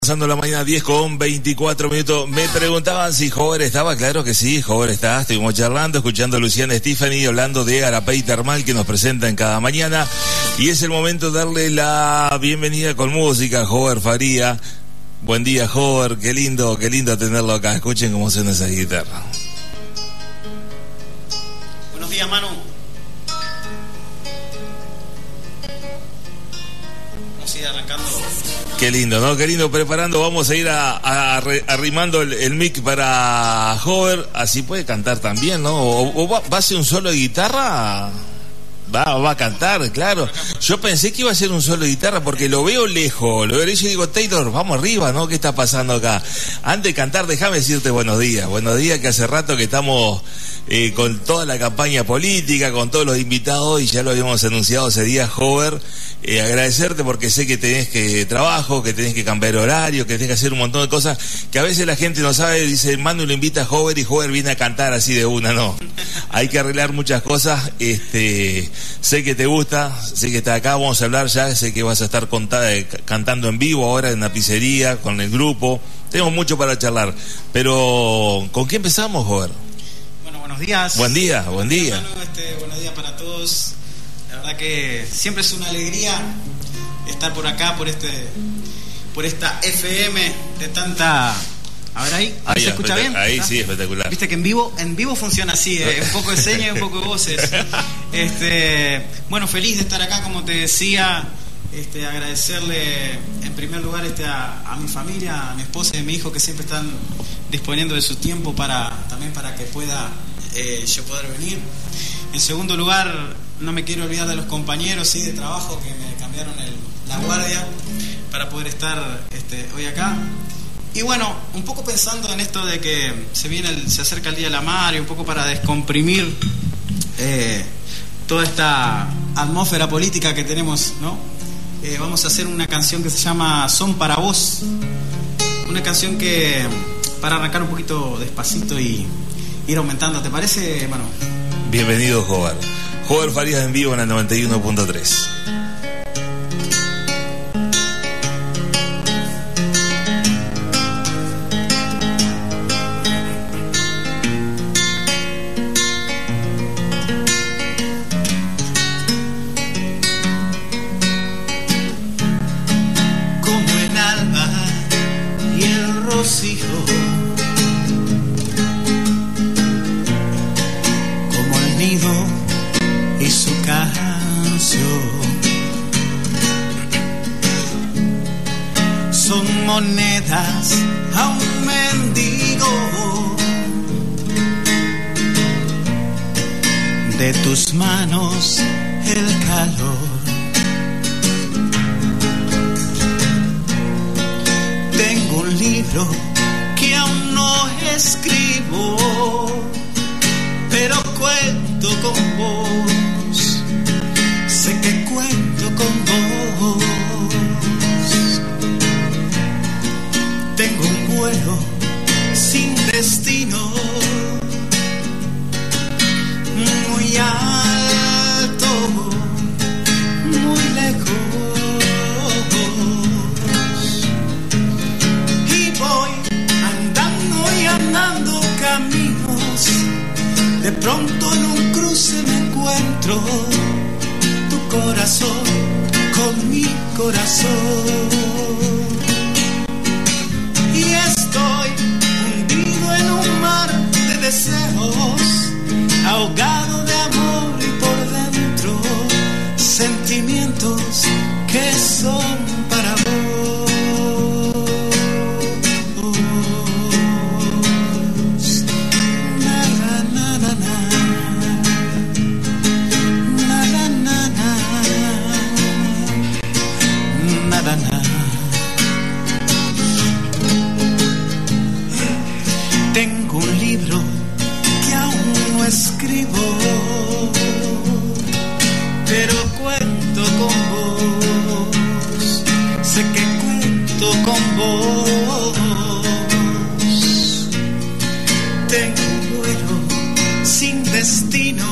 Pasando la mañana 10 con 24 minutos. Me preguntaban si Hover estaba. Claro que sí, Hover está. Estuvimos charlando, escuchando a Luciana Stephanie hablando de Arapey Termal que nos presenta en cada mañana. Y es el momento de darle la bienvenida con música a Hover Faría. Buen día, Hover. Qué lindo tenerlo acá. Escuchen cómo suena esa guitarra. Buenos días, Manu. Vamos a ir arrancando. Qué lindo, ¿no? Qué lindo preparando. Vamos a ir arrimando el mic para Hover. Así puede cantar también, ¿no? ¿O va a hacer un solo de guitarra? Va a cantar, claro. Yo pensé que iba a ser un solo de guitarra porque lo veo lejos. Y digo, Taylor, vamos arriba, ¿no? ¿Qué está pasando acá? Antes de cantar, déjame decirte buenos días. Buenos días, que hace rato que estamos con toda la campaña política, con todos los invitados, y ya lo habíamos anunciado ese día, Hover. Agradecerte porque sé que tenés que trabajo, que tenés que cambiar horario, que tenés que hacer un montón de cosas que a veces la gente no sabe. Dice, Manu lo invita a Hover y Hover viene a cantar así de una, no. Hay que arreglar muchas cosas. Sé que te gusta, sé que estás acá, vamos a hablar ya, sé que vas a estar cantando en vivo ahora en la pizzería, con el grupo. Tenemos mucho para charlar, pero ¿con qué empezamos, Hover? Bueno, buenos días. Buen día. Buenos días para todos. La verdad que siempre es una alegría estar por acá, por esta FM de tanta... A ver ahí ¿se escucha bien? Ahí ¿está? Sí, espectacular. Viste que en vivo funciona así, un poco de señas y un poco de voces. Bueno, feliz de estar acá, como te decía, agradecerle en primer lugar a mi familia, a mi esposa y a mi hijo, que siempre están disponiendo de su tiempo también para que pueda yo poder venir. En segundo lugar, no me quiero olvidar de los compañeros de trabajo que me cambiaron la guardia para poder estar hoy acá. Y bueno, un poco pensando en esto de que se acerca el Día de la Madre, un poco para descomprimir toda esta atmósfera política que tenemos, ¿no? Vamos a hacer una canción que se llama Son para Vos. Una canción que, para arrancar un poquito despacito y ir aumentando, ¿te parece, Manu? Bienvenido, Hover. Hover Farías en vivo en el 91.3. Como el nido y su canción son monedas a un mendigo. De tus manos el calor. Tengo un libro que aún no escribo, pero cuento con vos. Sé que cuento con vos. Tengo un vuelo sin destino, muy alto, muy lejos. Andando caminos, de pronto en un cruce me encuentro tu corazón con mi corazón, y estoy hundido en un mar de deseos, ahogado de amor y por dentro sentimientos que son para vos. Tengo un libro que aún no escribo, pero cuento con vos. Sé que cuento con vos. Tengo un vuelo sin destino,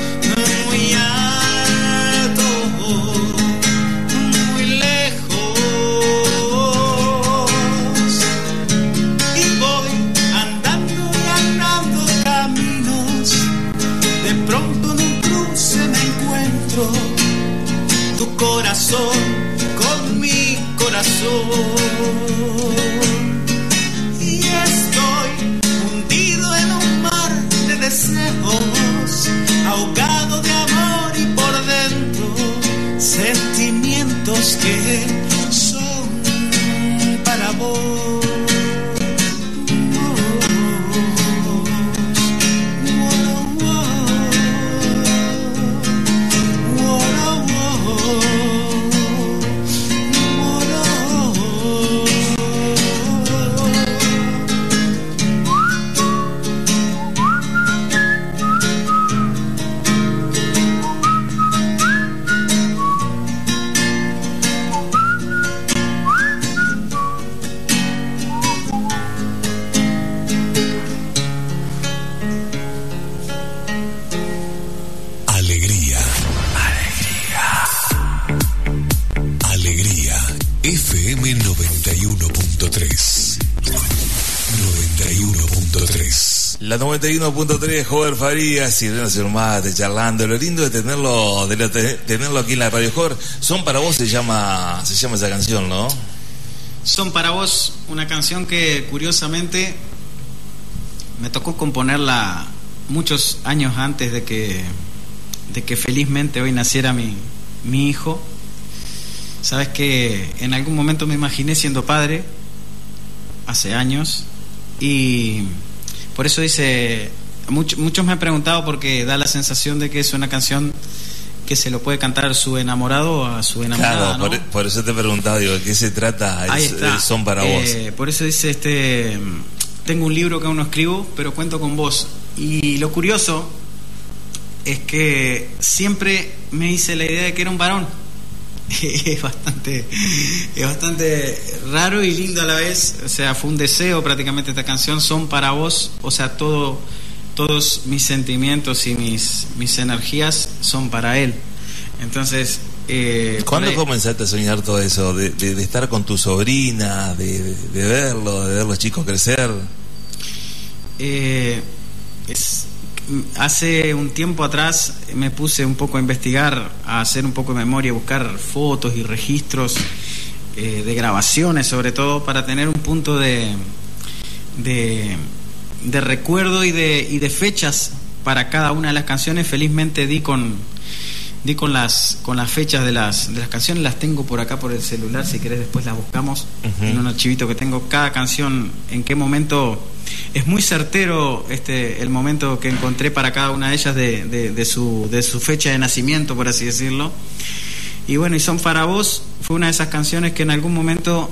muy alto, muy lejos. corazón. Y estoy hundido en un mar de deseos, ahogado de amor y por dentro sentimientos que son para vos. FM 91.3. 91.3. La 91.3, Jover Farías y Elena Surmate charlando. Lo lindo de tenerlo aquí en la radio. Jover, Son para vos se llama esa canción, ¿no? Son para vos, una canción que curiosamente me tocó componerla muchos años antes de que felizmente hoy naciera mi hijo. Sabes que en algún momento me imaginé siendo padre, hace años, y por eso dice, muchos me han preguntado porque da la sensación de que es una canción que se lo puede cantar su enamorado a su enamorada. Claro, ¿no? por eso te he preguntado, digo, ¿de qué se trata el Son para vos? Por eso dice, tengo un libro que aún no escribo, pero cuento con vos. Y lo curioso es que siempre me hice la idea de que era un varón. Es bastante raro y lindo a la vez. O sea, fue un deseo prácticamente esta canción. Son para vos. O sea, todos mis sentimientos y mis energías son para él. Entonces, ¿cuándo comenzaste a soñar todo eso? De estar con tu sobrina, de ver los chicos crecer. Hace un tiempo atrás me puse un poco a investigar, a hacer un poco de memoria, buscar fotos y registros de grabaciones, sobre todo para tener un punto de recuerdo y de fechas para cada una de las canciones. Felizmente di con las fechas de las canciones. Las tengo por acá por el celular, si querés después las buscamos. Uh-huh. En un archivito que tengo cada canción, en qué momento. Es muy certero el momento que encontré para cada una de ellas de su fecha de nacimiento, por así decirlo. Y bueno, y Son para vos fue una de esas canciones que en algún momento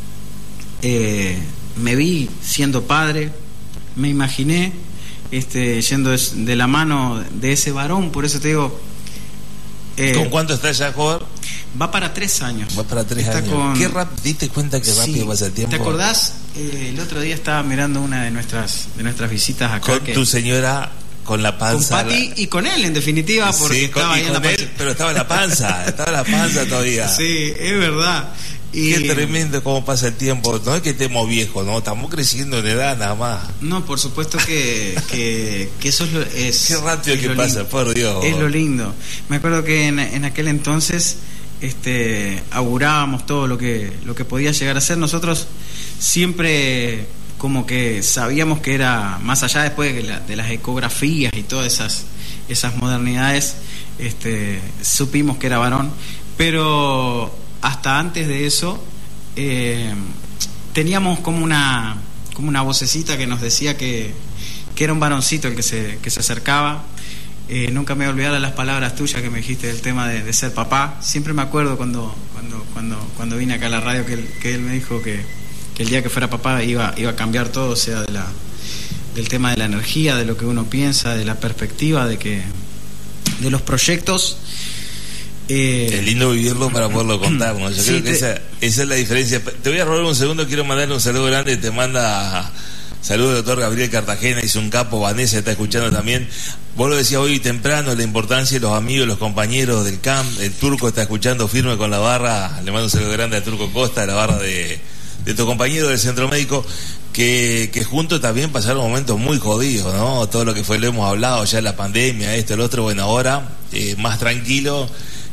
me vi siendo padre, me imaginé yendo de la mano de ese varón. Por eso te digo, ¿con cuánto está ya, Jover? Va para 3 años. Va para 3 años. ¿Qué ¿Diste cuenta que rápido pasa el tiempo? ¿Te acordás? El otro día estaba mirando una de nuestras visitas acá. Con tu señora, con la panza. Con Pati y con él, en definitiva, porque sí, estaba ahí en la panza. Él, pero estaba en la panza, todavía. Sí, es verdad. Qué tremendo cómo pasa el tiempo. No es que estemos viejos, no, estamos creciendo en edad nada más. No, por supuesto que eso es qué rápido que pasa, lindo. Por Dios. Es lo lindo. Me acuerdo que en aquel entonces augurábamos todo lo que podía llegar a ser. Nosotros siempre como que sabíamos que era más allá después de las ecografías y todas esas modernidades, supimos que era varón, pero hasta antes de eso teníamos como una vocecita que nos decía que era un varoncito el que se acercaba. Nunca me voy a olvidar de las palabras tuyas que me dijiste del tema de ser papá. Siempre me acuerdo cuando vine acá a la radio que él me dijo que el día que fuera papá iba a cambiar todo, o sea, del tema de la energía, de lo que uno piensa, de la perspectiva, de los proyectos. Es lindo vivirlo para poderlo contar, ¿no? Yo creo que esa es la diferencia. Te voy a robar un segundo, quiero mandarle un saludo grande. Te manda saludo el doctor Gabriel Cartagena, es un capo. Vanessa está escuchando también. Vos lo decías hoy temprano, la importancia de los amigos, los compañeros del camp. El Turco está escuchando firme con la barra. Le mando un saludo grande al Turco Costa, la barra de tu compañero del centro médico, que juntos también pasaron momentos muy jodidos, ¿no? Todo lo que lo hemos hablado ya, la pandemia, esto, el otro. Bueno, ahora más tranquilo.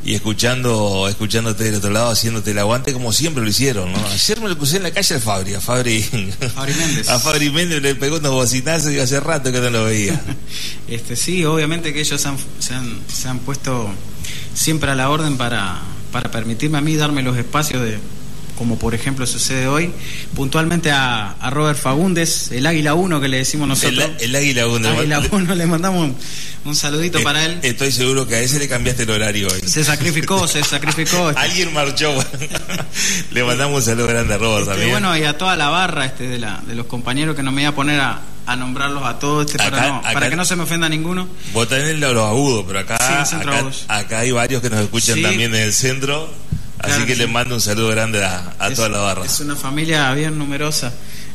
y escuchándote del otro lado, haciéndote el aguante como siempre lo hicieron, ¿no? Ayer me lo puse en la calle al Fabri Méndez. A Fabri Méndez le pegó unos bocinazos y hace rato que no lo veía. Sí, obviamente que ellos se han puesto siempre a la orden para permitirme a mí darme los espacios de, como por ejemplo sucede hoy, puntualmente a Robert Fagundes, el Águila 1 que le decimos nosotros. El Águila 1. Águila 1, le mandamos un saludito para él. Estoy seguro que a ese le cambiaste el horario hoy. Se sacrificó. Alguien marchó. Le mandamos un saludo grande a Robert también. Bueno, y a toda la barra de los compañeros, que no me voy a poner a nombrarlos a todos para que no se me ofenda ninguno. Vos tenés los agudos, pero acá hay varios que nos escuchan también en el centro. Así claro, que les mando un saludo grande a toda la barra. Es una familia bien numerosa.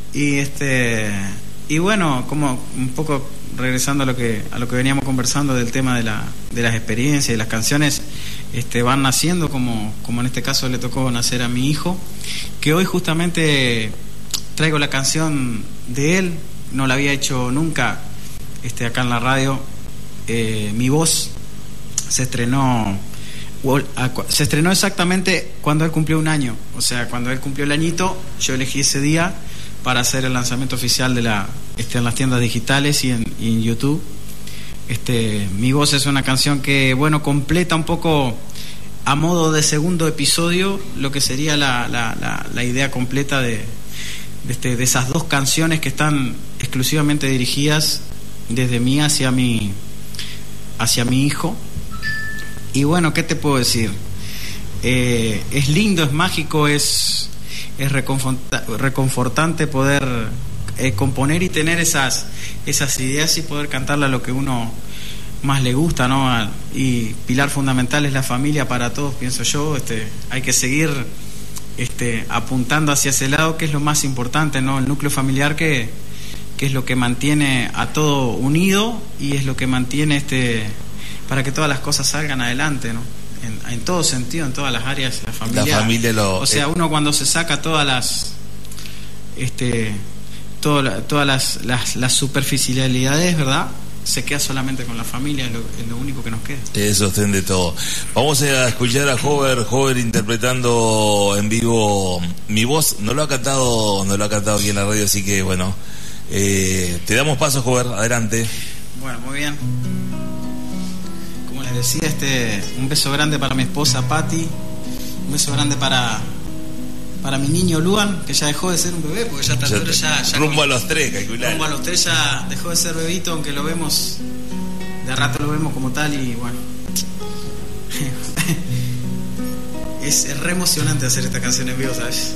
Y bueno, como un poco regresando a lo que veníamos conversando del tema de las experiencias y las canciones, van naciendo como en este caso le tocó nacer a mi hijo, que hoy justamente traigo la canción de él. No la había hecho nunca acá en la radio. Mi voz se estrenó exactamente cuando él cumplió un año. O sea, cuando él cumplió el añito, yo elegí ese día para hacer el lanzamiento oficial en las tiendas digitales y en YouTube. Mi voz es una canción que, bueno, completa un poco a modo de segundo episodio lo que sería la idea completa de esas dos canciones que están exclusivamente dirigidas desde mí hacia mi hijo. Y bueno, ¿qué te puedo decir? Es lindo, es mágico, es reconfortante poder componer y tener esas ideas y poder cantarle a lo que uno más le gusta, ¿no? Y pilar fundamental es la familia para todos, pienso yo. Hay que seguir apuntando hacia ese lado, que es lo más importante, ¿no? El núcleo familiar, que es lo que mantiene a todo unido y es lo que mantiene para que todas las cosas salgan adelante, ¿no? En todo sentido, en todas las áreas. La familia o sea, uno cuando se saca todas las superficialidades, ¿verdad? Se queda solamente con la familia, es lo único que nos queda. Eso sostén de todo. Vamos a escuchar a Hover interpretando en vivo Mi Voz. No lo ha cantado aquí en la radio, así que bueno, te damos paso, Hover, adelante. Bueno, muy bien. Como les decía, un beso grande para mi esposa Patti, un beso grande para mi niño Luan, que ya dejó de ser un bebé, porque ya está ya rumbo a los 3, calcular. Rumbo a los 3 ya dejó de ser bebito, aunque lo vemos, de rato lo vemos como tal, y bueno. es re emocionante hacer esta canción en vivo, ¿sabes?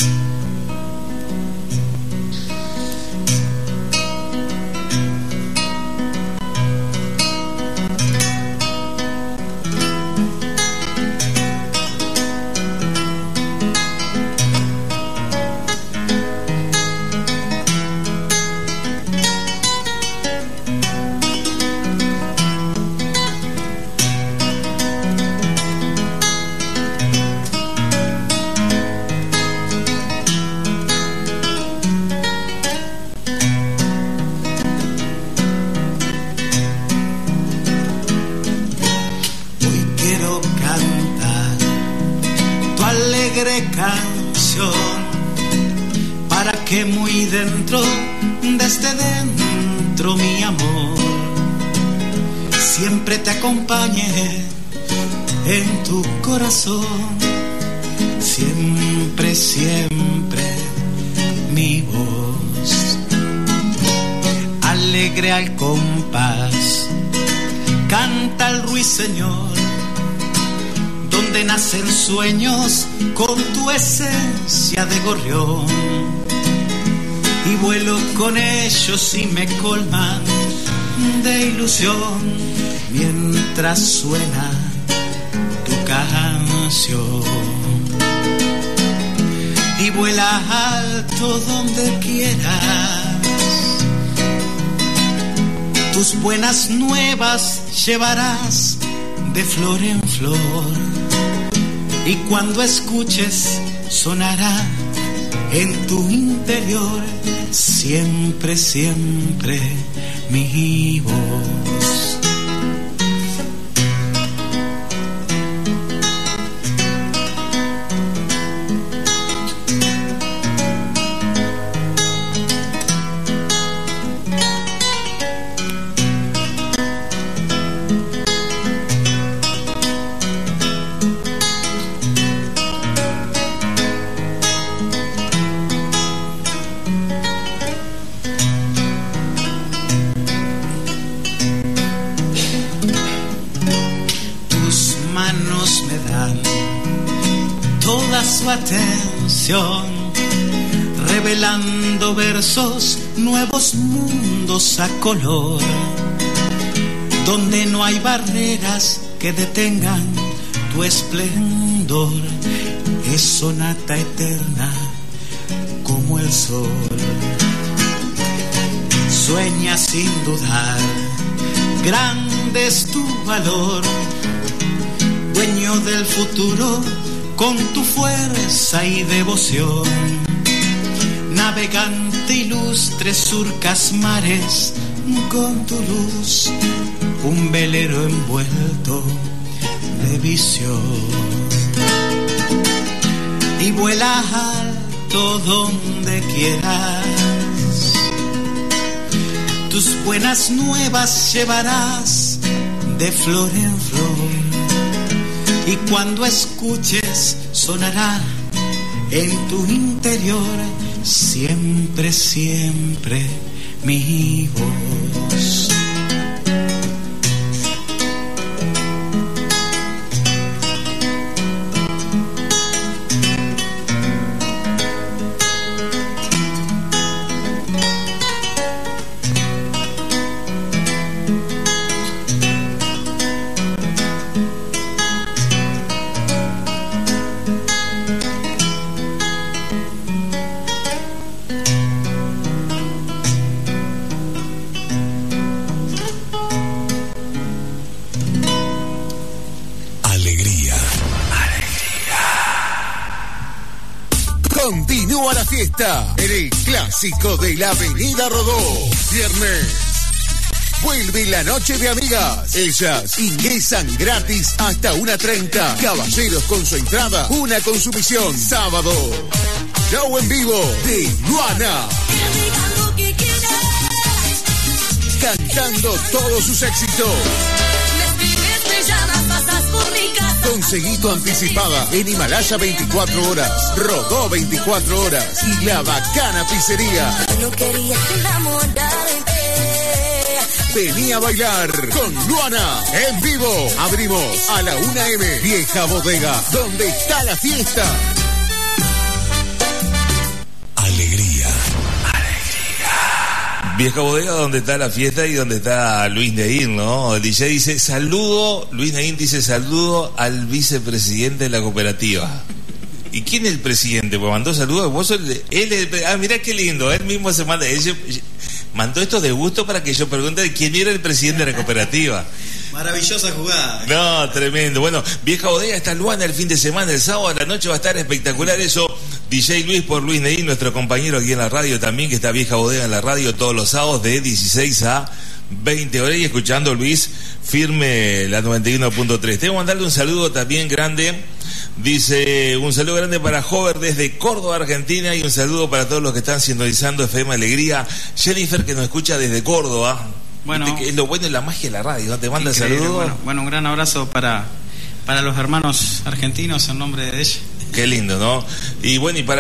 Dentro mi amor siempre te acompañe en tu corazón, siempre, siempre mi voz, alegre al compás, canta el ruiseñor, donde nacen sueños con tu esencia de gorrión. Y vuelo con ellos y me colman de ilusión mientras suena tu canción. Y vuela alto donde quieras, tus buenas nuevas llevarás de flor en flor. Y cuando escuches sonará en tu interior siempre, siempre mi voz. su atención, revelando versos, nuevos mundos a color, donde no hay barreras que detengan tu esplendor. Es sonata eterna como el sol. Sueña sin dudar, grande es tu valor, dueño del futuro con tu fuerza y devoción. Navegante ilustre, surcas mares con tu luz, un velero envuelto de visión. Y vuela alto donde quieras, tus buenas nuevas llevarás de flor en flor. Y cuando escuches sonará en tu interior siempre, siempre mi voz. Continúa la fiesta en el clásico de la Avenida Rodó. Viernes vuelve la noche de amigas. Ellas ingresan gratis hasta 1:30. Caballeros con su entrada, una consumición. Sábado, show en vivo de Luana, cantando todos sus éxitos. Conseguí tu anticipada en Himalaya 24 horas, Rodó 24 horas y La Bacana Pizzería. No quería enamorarte. Vení a bailar con Luana en vivo. Abrimos a la 1 AM. Vieja Bodega, donde está la fiesta. Alegría. Vieja Bodega, donde está la fiesta y donde está Luis Neín, ¿no? El DJ dice saludo, Luis Neín dice saludo al vicepresidente de la cooperativa. ¿Y quién es el presidente? Pues mandó saludos, vos sos mirá qué lindo, él mismo se manda, él mandó esto de gusto para que yo pregunte quién era el presidente de la cooperativa. Maravillosa jugada. No, tremendo. Bueno, Vieja Bodega está Luana el fin de semana, el sábado a la noche va a estar espectacular eso. DJ Luis por Luis Neín, nuestro compañero aquí en la radio también, que está Vieja Bodega en la radio todos los sábados de 16 a 20 horas y escuchando Luis firme la 91.3. Tengo que mandarle un saludo también grande. Dice, un saludo grande para Hover desde Córdoba, Argentina, y un saludo para todos los que están sintonizando FM Alegría. Jennifer, que nos escucha desde Córdoba. Bueno, es lo bueno de la magia de la radio, ¿no? Te manda saludos. Bueno, un gran abrazo para los hermanos argentinos en nombre de ella. Qué lindo, ¿no? Y bueno, y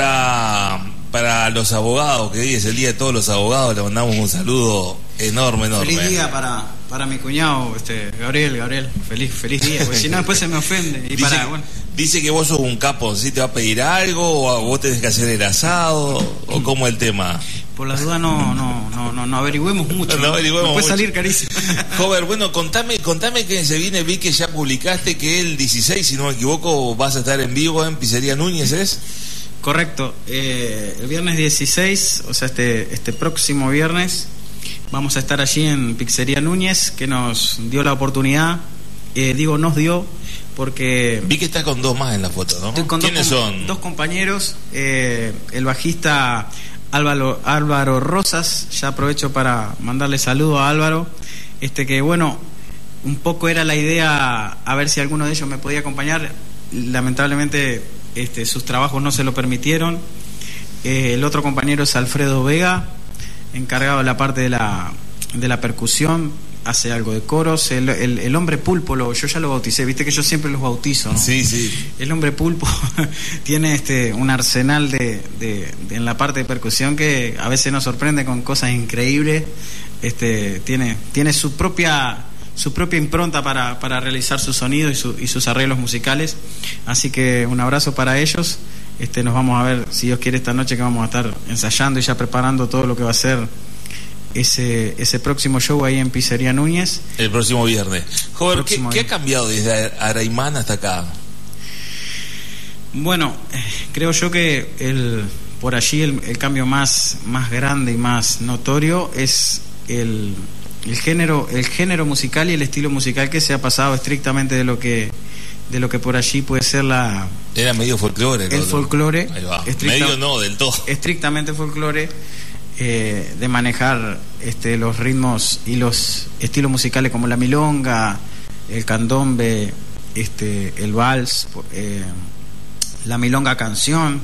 para los abogados, que hoy es el día de todos los abogados, le mandamos un saludo enorme. Feliz día para mi cuñado, Gabriel, feliz día, porque si no después se me ofende. Y dice que vos sos un capo, ¿sí? ¿Te va a pedir algo? ¿O vos tenés que hacer el asado? ¿O cómo es el tema? Por las dudas no averigüemos mucho. No averigüemos puede mucho. Salir carísimo. Joven, bueno, contame que se viene, vi que ya publicaste que el 16, si no me equivoco, vas a estar en vivo en Pizzería Núñez, ¿es? Correcto, el viernes 16, o sea, este próximo viernes, vamos a estar allí en Pizzería Núñez, que nos dio la oportunidad, nos dio, porque... Vi que está con dos más en la foto, ¿no? ¿Quiénes son? Dos compañeros, el bajista Álvaro Rosas, ya aprovecho para mandarle saludo a Álvaro, que bueno, un poco era la idea, a ver si alguno de ellos me podía acompañar, lamentablemente sus trabajos no se lo permitieron. El otro compañero es Alfredo Vega, encargado de la parte de la percusión, hace algo de coros. El hombre pulpo, yo ya lo bauticé, viste que yo siempre los bautizo, ¿no? Sí. El hombre pulpo tiene un arsenal en la parte de percusión que a veces nos sorprende con cosas increíbles. Tiene su propia impronta para realizar su sonido y sus arreglos musicales. Así que un abrazo para ellos. Nos vamos a ver, si Dios quiere, esta noche, que vamos a estar ensayando y ya preparando todo lo que va a ser ese próximo show ahí en Pizzería Núñez. El próximo viernes. Joder, ¿qué ha cambiado desde Araimán hasta acá? Bueno, creo yo que por allí el cambio más grande y más notorio es el género musical y el estilo musical, que se ha pasado estrictamente de lo que por allí puede ser era medio folclore. El folclore. Ahí va. Medio no, del todo. Estrictamente folclore, de manejar los ritmos y los estilos musicales como la milonga, el candombe, el vals, la milonga canción.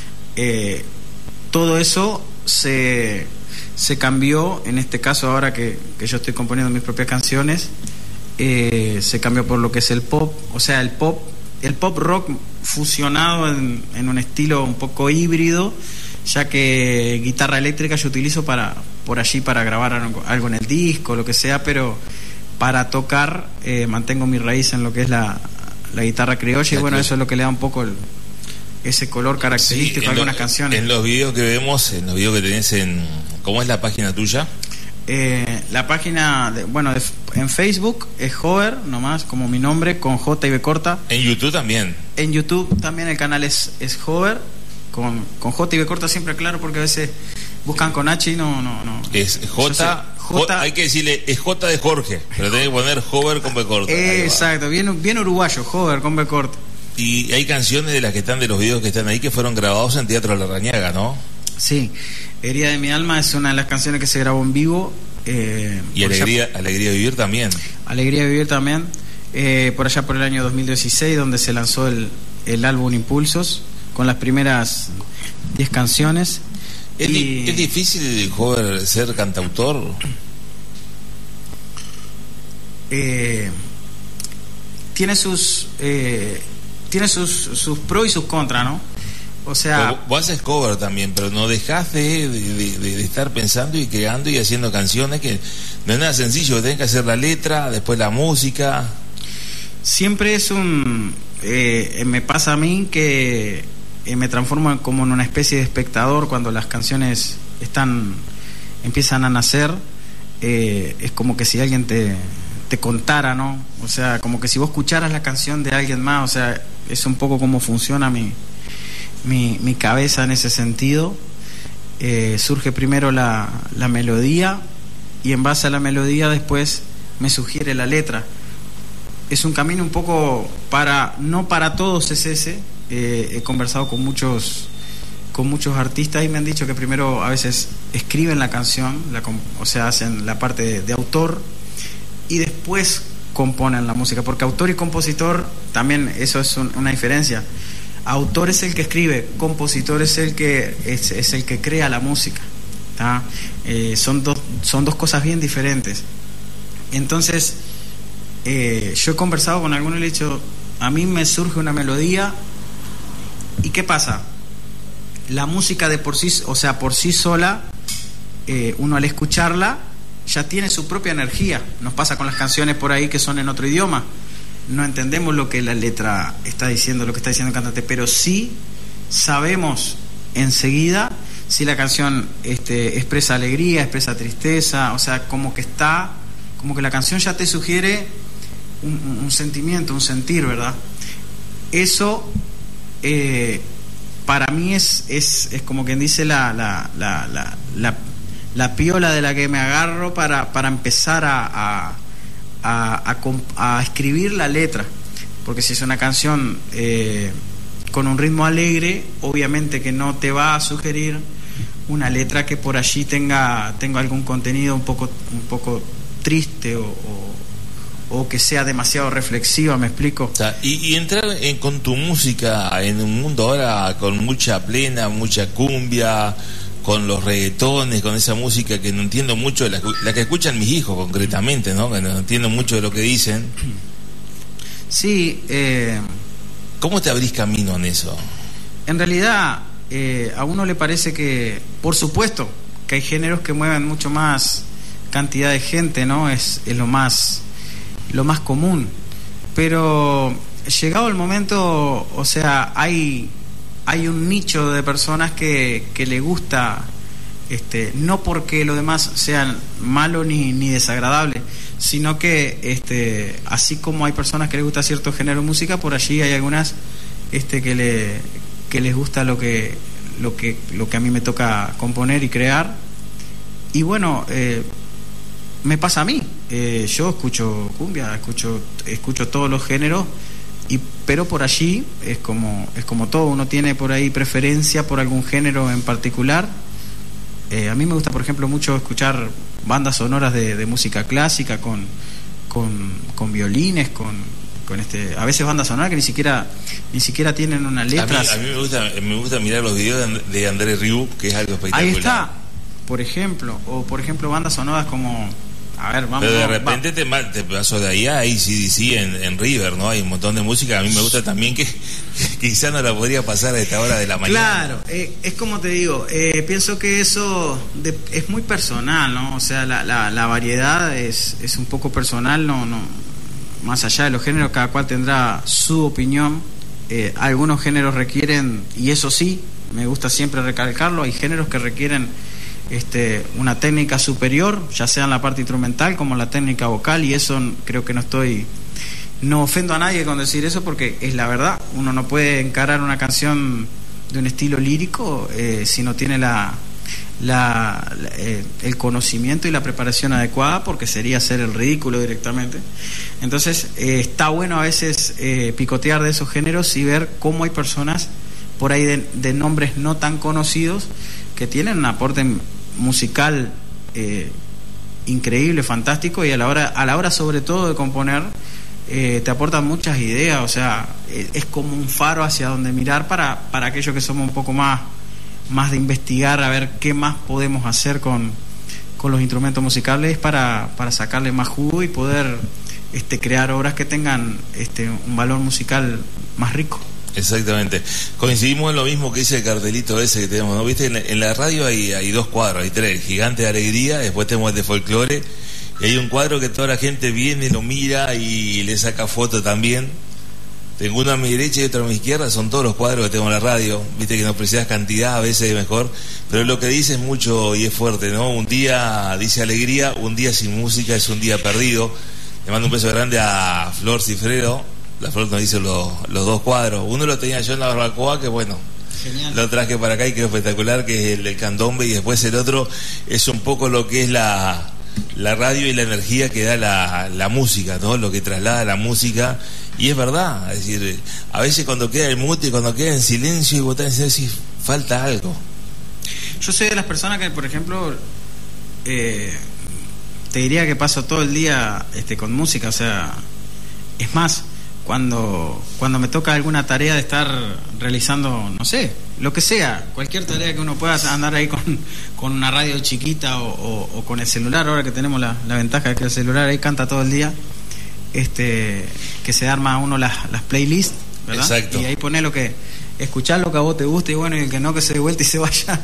Todo eso se cambió, en este caso ahora que yo estoy componiendo mis propias canciones, se cambió por lo que es el pop, o sea, el pop rock fusionado en un estilo un poco híbrido, ya que guitarra eléctrica yo utilizo por allí para grabar algo en el disco, lo que sea, pero para tocar mantengo mi raíz en lo que es la guitarra criolla, y bueno, eso es lo que le da un poco ese color característico a algunas canciones. En los videos que vemos, en los videos que tenés ¿cómo es la página tuya? La página, en Facebook es Hover, nomás, como mi nombre, con J y B corta. ¿En YouTube también? En YouTube también el canal es Hover, con J y B corta, siempre claro, porque a veces buscan con H y no. Es J, hay que decirle, es J de Jorge, pero tenés que poner Hover con B corta. Exacto, bien uruguayo, Hover con B corta. Y hay canciones de las que están, de los videos que están ahí, que fueron grabados en Teatro Larrañaga, ¿no? Sí, Herida de mi alma es una de las canciones que se grabó en vivo. Y Alegría de Vivir también. Alegría de Vivir también, por allá por el año 2016, donde se lanzó el álbum Impulsos, con las primeras 10 canciones. ¿Es difícil, joven, ser cantautor? Tiene sus pros y sus contras, ¿no? O sea, vos haces cover también, pero no dejás de estar pensando y creando y haciendo canciones, que no es nada sencillo, tenés que hacer la letra, después la música. Siempre es me pasa a mí que me transformo como en una especie de espectador cuando las canciones empiezan a nacer. Es como que si alguien te contara, ¿no? O sea, como que si vos escucharas la canción de alguien más. O sea, es un poco como funciona mi cabeza en ese sentido. Surge primero la melodía, y en base a la melodía después me sugiere la letra. Es un camino un poco no para todos es ese. He conversado con muchos artistas y me han dicho que primero a veces escriben la canción, o sea, hacen la parte de autor, y después componen la música, porque autor y compositor también, eso es una diferencia. Autor es el que escribe, compositor es el que crea la música, ¿tá? Son dos cosas bien diferentes. Entonces, yo he conversado con algunos y le he dicho, a mí me surge una melodía, ¿y qué pasa? La música de por sí, o sea, por sí sola, uno al escucharla ya tiene su propia energía. Nos pasa con las canciones por ahí que son en otro idioma. No entendemos lo que la letra está diciendo, lo que está diciendo el cantante, pero sí sabemos enseguida si la canción expresa alegría, expresa tristeza, o sea, como que la canción ya te sugiere un sentimiento, un sentir, ¿verdad? Eso para mí es como quien dice la piola de la que me agarro para empezar a escribir la letra, porque si es una canción con un ritmo alegre, obviamente que no te va a sugerir una letra que por allí tenga algún contenido un poco triste o que sea demasiado reflexiva, ¿me explico? O sea, y entrar con tu música en un mundo ahora con mucha plena, mucha cumbia, con los reggaetones, con esa música que no entiendo mucho, la que escuchan mis hijos concretamente, ¿no? Que no entiendo mucho de lo que dicen. Sí. ¿Cómo te abrís camino en eso? En realidad, a uno le parece que, por supuesto, que hay géneros que mueven mucho más cantidad de gente, ¿no? Es lo más común. Pero llegado el momento, o sea, hay hay un nicho de personas que le gusta, no porque lo demás sean malo ni desagradable, sino que así como hay personas que les gusta cierto género de música, por allí hay algunas que les gusta lo que a mí me toca componer y crear. Y bueno, me pasa a mí, yo escucho cumbia, escucho todos los géneros, pero por allí es como todo, uno tiene por ahí preferencia por algún género en particular. A mí me gusta, por ejemplo, mucho escuchar bandas sonoras de música clásica con violines, a veces bandas sonoras que ni siquiera tienen una letra. A mí me gusta mirar los videos de André Rieu, que es algo espectacular. Ahí está, por ejemplo bandas sonoras como, a ver, vamos. Pero de repente te paso de ahí a AC/DC en River, ¿no? Hay un montón de música. A mí me gusta también, que quizá no la podría pasar a esta hora de la mañana. Claro, es como te digo, pienso que eso es muy personal, ¿no? O sea, la variedad es un poco personal, no más allá de los géneros, cada cual tendrá su opinión. Algunos géneros requieren, y eso sí, me gusta siempre recalcarlo, hay géneros que requieren una técnica superior, ya sea en la parte instrumental como en la técnica vocal, y eso creo que no ofendo a nadie con decir eso, porque es la verdad. Uno no puede encarar una canción de un estilo lírico si no tiene el conocimiento y la preparación adecuada, porque sería hacer el ridículo directamente. Entonces está bueno a veces picotear de esos géneros y ver cómo hay personas por ahí de nombres no tan conocidos que tienen un aporte musical increíble, fantástico, y a la hora sobre todo de componer te aportan muchas ideas. O sea, es como un faro hacia donde mirar para aquellos que somos un poco más de investigar, a ver qué más podemos hacer con los instrumentos musicales para sacarle más jugo y poder crear obras que tengan un valor musical más rico. Exactamente. Coincidimos en lo mismo que dice el cartelito ese que tenemos, ¿no? Viste, en la radio hay dos cuadros, hay tres: el Gigante de Alegría, después tenemos el de Folclore, y hay un cuadro que toda la gente viene, lo mira y le saca foto también. Tengo uno a mi derecha y otro a mi izquierda, son todos los cuadros que tengo en la radio. Viste que no precisas cantidad, a veces es mejor, pero lo que dice es mucho y es fuerte, ¿no? Un día dice alegría, un día sin música es un día perdido. Le mando un beso grande a Flor Cifrero. La Flor nos dice los dos cuadros. Uno lo tenía yo en la barbacoa, que bueno, genial, lo traje para acá y quedó espectacular, que es el del candombe, y después el otro es un poco lo que es la radio y la energía que da la música, ¿no? Lo que traslada la música. Y es verdad, es decir, a veces cuando queda el mute, cuando queda en silencio y vos tenés que decir, falta algo. Yo soy de las personas que, por ejemplo, te diría que paso todo el día con música. O sea, es más, cuando me toca alguna tarea de estar realizando, no sé, lo que sea, cualquier tarea que uno pueda andar ahí con una radio chiquita o con el celular, ahora que tenemos la ventaja de que el celular ahí canta todo el día, que se arma uno las playlists, ¿verdad? Exacto. Y ahí pone escuchar lo que a vos te guste, y bueno, y el que no, que se dé vuelta y se vaya.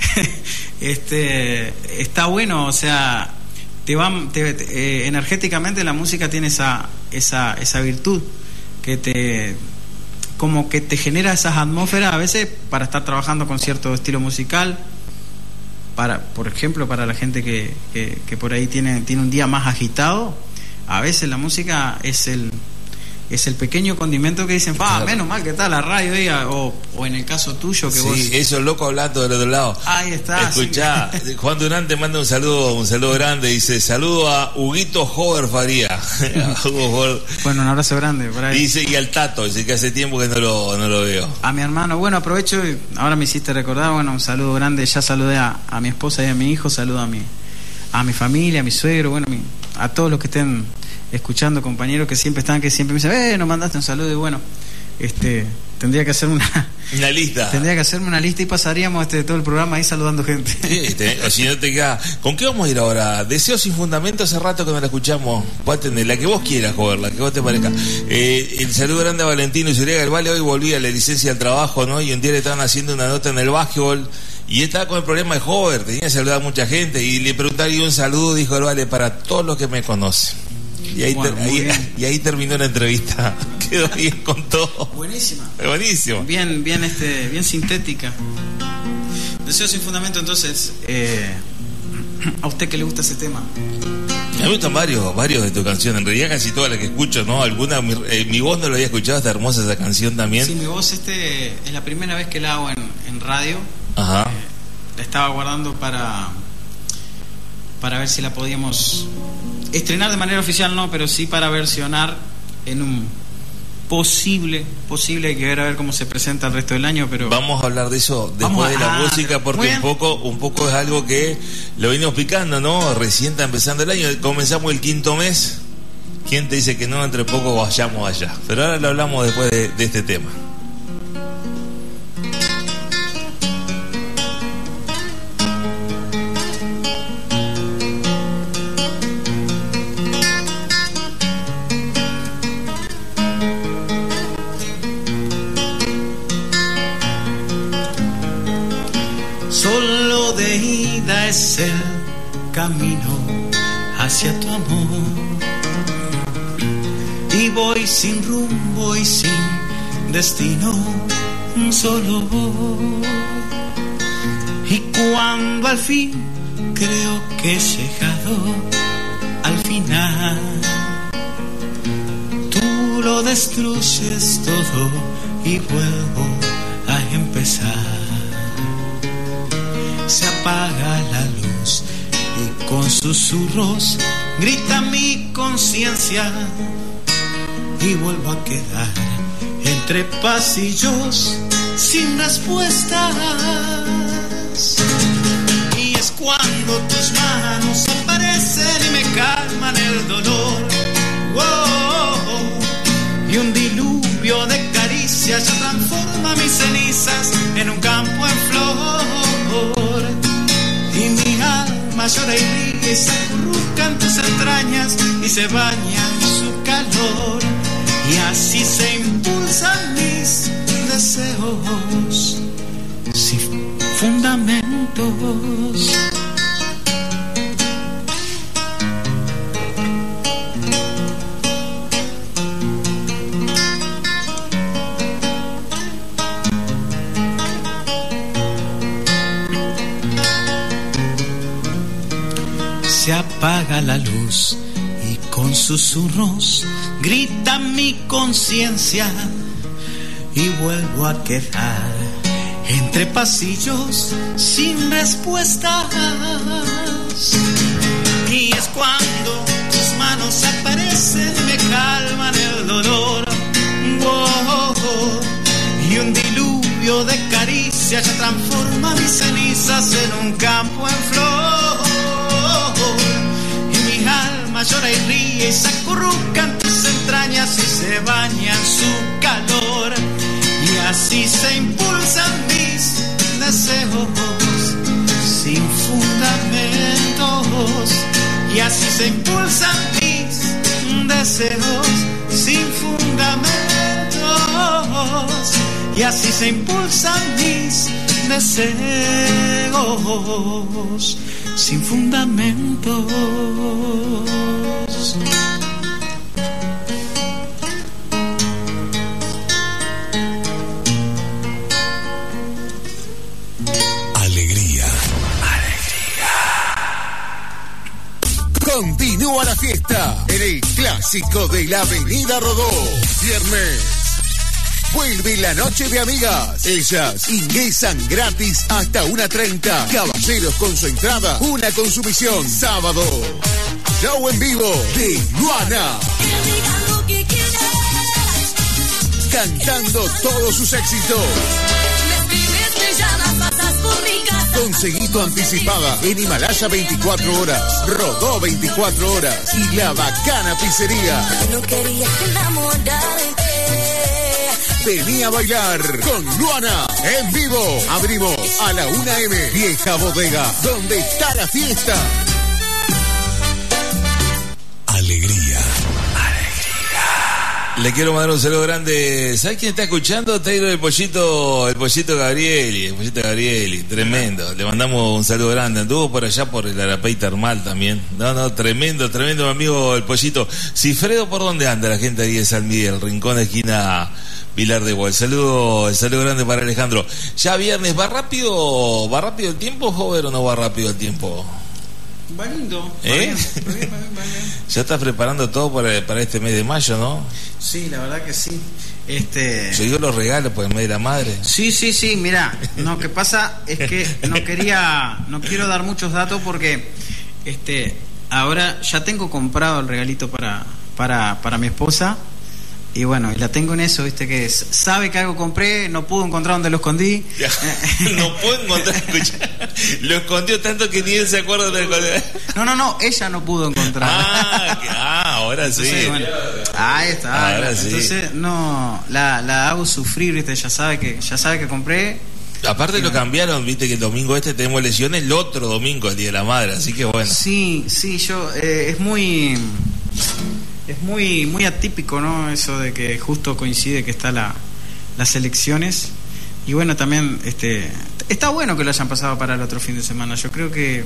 Está bueno, o sea, energéticamente la música tiene esa virtud que como que te genera esas atmósferas a veces para estar trabajando con cierto estilo musical. Por ejemplo, para la gente que por ahí tiene un día más agitado, a veces la música es el pequeño condimento que dicen, claro, menos mal que está la radio ahí, o en el caso tuyo que sí, vos... eso loco hablando del otro lado. Ahí está. Escuchá, sí. Juan Durán te manda un saludo grande, dice, saludo a Huguito Hover Faría. Bueno, un abrazo grande por ahí. Dice, y al Tato, dice que hace tiempo que no lo veo. A mi hermano, bueno, aprovecho y ahora me hiciste recordar, bueno, un saludo grande, ya saludé a mi esposa y a mi hijo, saludo a mi familia, a mi suegro, bueno, a todos los que estén escuchando, compañeros que siempre me dicen, nos mandaste un saludo, y bueno, tendría que hacer una lista. Tendría que hacerme una lista y pasaríamos todo el programa ahí saludando gente. Sí, si no te queda. ¿Con qué vamos a ir ahora? Deseo sin fundamento, hace rato que no la escuchamos. Vos atendés, la que vos quieras, joder, la que vos te parezca. El saludo grande a Valentino Isuriaga del Vale. Hoy volví a la licencia del trabajo, ¿no? Y un día le estaban haciendo una nota en el básquetbol y estaba con el problema de Hover, tenía que saludar a mucha gente y le preguntaron, y un saludo, dijo el Vale, para todos los que me conocen. Y ahí, bueno, y ahí terminó la entrevista. Quedó bien con todo. Buenísima. Buenísimo. Bien sintética. Deseo sin fundamento, entonces, ¿a usted que le gusta ese tema? Me gustan varios de tu canción. En realidad casi todas las que escucho, ¿no? Alguna, mi voz no lo había escuchado, está hermosa esa canción también. Sí, mi voz es la primera vez que la hago en radio. Ajá. La estaba guardando para ver si la podíamos estrenar de manera oficial, no, pero sí para versionar en un posible, hay que ver a ver cómo se presenta el resto del año, pero vamos a hablar de eso después de la música, porque un poco es algo que lo venimos picando, ¿no? Recién está empezando el año, comenzamos el 5º mes. ¿Quién te dice que no? Entre poco vayamos allá, pero ahora lo hablamos después de este tema. Es el camino hacia tu amor y voy sin rumbo y sin destino, solo voy. Y cuando al fin creo que he llegado al final, tú lo destruyes todo y vuelvo a empezar. Se apaga la luz y con susurros grita mi conciencia y vuelvo a quedar entre pasillos sin respuestas. Y es cuando tus manos aparecen y me calman el dolor. Wow. Y un diluvio de caricias ya transforma mis cenizas en un campo en flor. Y mi alma llora y ríe y se acurruca en tus entrañas y se baña en su calor. Y así se impulsan mis deseos sin fundamentos. Se apaga la luz y con susurros grita mi conciencia y vuelvo a quedar entre pasillos sin respuestas. Y es cuando tus manos aparecen y me calman el dolor. Wow. Y un diluvio de caricias ya transforma mis cenizas en un campo en flor. Y mi alma llora y ríe y se acurruca en tus entrañas y se baña en su calor. Y así se impulsan mis deseos sin fundamentos. Y así se impulsan mis deseos sin fundamentos. Y así se impulsan mis deseos sin fundamentos. Alegría. Continúa la fiesta en el clásico de la Avenida Rodó. Viernes. Vuelve la noche de amigas. Ellas ingresan gratis hasta 1:30. Caballeros con su entrada, una consumición. Sábado, show en vivo de Luana. Cantando todos sus éxitos. Conseguí tu anticipada en Himalaya 24 horas, Rodó 24 horas y La Bacana Pizzería. No querías enamorarte. Vení a bailar con Luana en vivo. Abrimos a la 1 AM. Vieja Bodega, donde está la fiesta. Alegría. Le quiero mandar un saludo grande. ¿Sabes quién está escuchando? Taylor, el pollito Gabrieli, tremendo. Le mandamos un saludo grande. Anduvo por allá por el Arapey Termal también. No, tremendo, mi amigo el pollito. Cifredo, ¿por dónde anda la gente ahí de San Miguel? Rincón, esquina Pilar de Boa. El saludo grande para Alejandro. Ya viernes, ¿va rápido el tiempo, joven, o no va rápido el tiempo? Va lindo. Va bien. Ya estás preparando todo para este mes de mayo, ¿no? Sí, la verdad que sí. Yo digo los regalos por el mes de la madre. Sí, mira, lo que pasa es que no quiero dar muchos datos porque ahora ya tengo comprado el regalito para mi esposa. Y bueno, y la tengo en eso, viste, que sabe que algo compré, no pudo encontrar donde lo escondí. No puedo encontrar, escucha. Lo escondió tanto que ni él se acuerda de No, ella no pudo encontrar. Ahora sí. Entonces, bueno, ahí está. Ahora sí. Entonces, no, la hago sufrir, viste, ya sabe que compré. Aparte lo cambiaron, viste que el domingo tenemos lesiones, el otro domingo, el Día de la Madre, así que bueno. Sí, yo, es muy atípico, ¿no? Eso de que justo coincide que está las elecciones. Y bueno, también está bueno que lo hayan pasado para el otro fin de semana. Yo creo que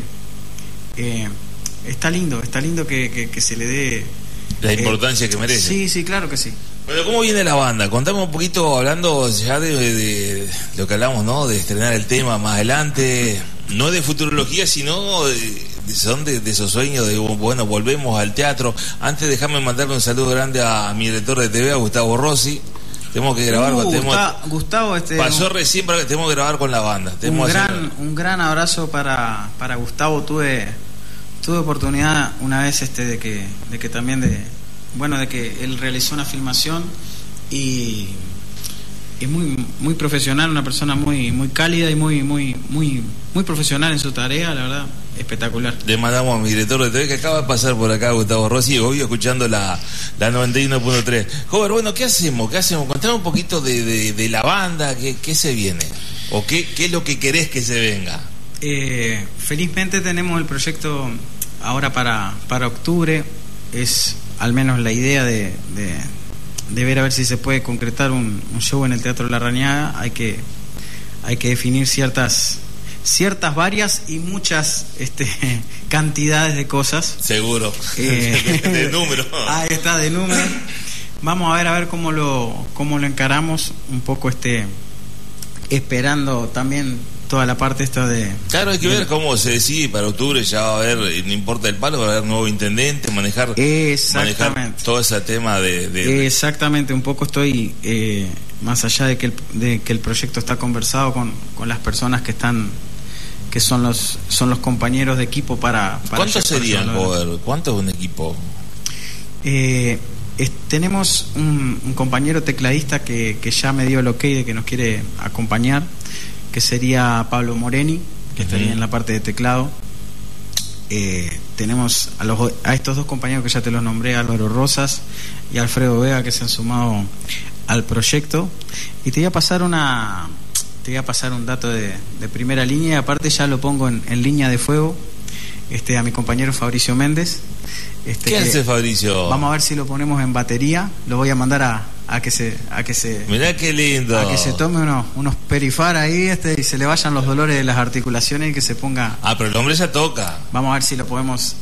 está lindo que se le dé la importancia que merece. Sí, claro que sí. Bueno, ¿cómo viene la banda? Contame un poquito, hablando ya de lo que hablamos, ¿no? De estrenar el tema más adelante, no de futurología, sino de esos sueños de, bueno, volvemos al teatro. Antes déjame mandarle un saludo grande a mi director de TV, a Gustavo Rossi. Tenemos que grabar Gustavo, pasó recién, pero tenemos que grabar con la banda. Un gran abrazo para Gustavo. Tuve oportunidad una vez de que también de que él realizó una filmación y es muy profesional, una persona muy cálida y muy profesional en su tarea, la verdad, espectacular. Le mandamos a mi director de TV que acaba de pasar por acá, Gustavo Rossi, obvio, escuchando la 91.3. Joven, bueno, ¿qué hacemos? Contame un poquito de la banda, ¿qué se viene? ¿O qué es lo que querés que se venga? Felizmente tenemos el proyecto ahora para octubre. Es al menos la idea de ver a ver si se puede concretar un show en el Teatro La Rañaga. Hay que definir ciertas varias y muchas cantidades de cosas. Seguro. De número. Ahí está, de número. Vamos a ver cómo lo encaramos, un poco esperando también toda la parte de... Claro, hay que ver cómo se decide para octubre. Ya va a haber, no importa el palo, va a haber nuevo intendente, manejar todo ese tema de... Exactamente, un poco estoy más allá de que el proyecto está conversado con las personas que son los compañeros de equipo para ¿cuántos serían, Joder? ¿Cuánto es un equipo? Tenemos un compañero tecladista que ya me dio el ok de que nos quiere acompañar, que sería Pablo Moreni, que estaría en la parte de teclado. Tenemos a estos dos compañeros que ya te los nombré, Álvaro Rosas y Alfredo Vega, que se han sumado al proyecto. Y te voy a pasar un dato de primera línea, y aparte ya lo pongo en línea de fuego, a mi compañero Fabricio Méndez. ¿Qué hace Fabricio? Vamos a ver si lo ponemos en batería. Lo voy a mandar a que se mirá qué lindo, a que se tome unos perifar ahí y se le vayan los dolores de las articulaciones y que se ponga. Pero el hombre ya toca. Vamos a ver si lo podemos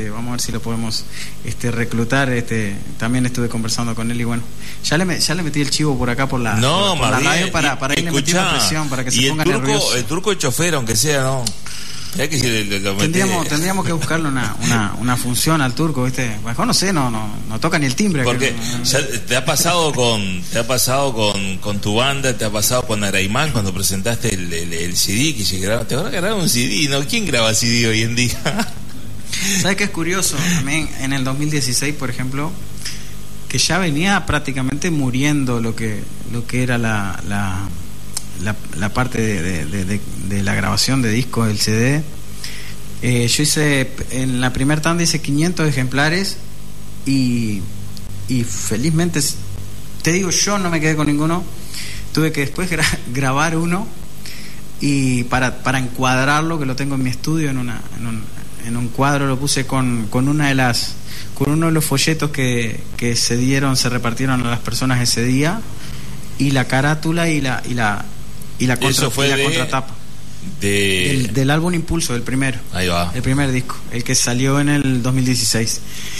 reclutar. También estuve conversando con él y bueno, ya le metí el chivo por acá por la radio para irle metiendo presión para que se ponga nervioso. El turco es chofer, aunque sea, ¿no? Tendríamos que buscarle una función al turco, ¿viste? Mejor no sé, no toca ni el timbre. Porque ya te ha pasado con tu banda, te ha pasado con Araimán cuando presentaste el CD que te van a grabar un CD, ¿no? ¿Quién graba CD hoy en día? ¿Sabes qué es curioso? También en el 2016, por ejemplo, que ya venía prácticamente muriendo lo que era la parte de la grabación de discos del CD. Yo en la primer tanda hice 500 ejemplares y felizmente, te digo, yo no me quedé con ninguno. Tuve que después grabar uno y para encuadrarlo, que lo tengo en mi estudio en en un cuadro, lo puse con uno de los folletos que se repartieron a las personas ese día, y la carátula y la contratapa del álbum Impulso, el primero. Ahí va. El primer disco, el que salió en el 2016.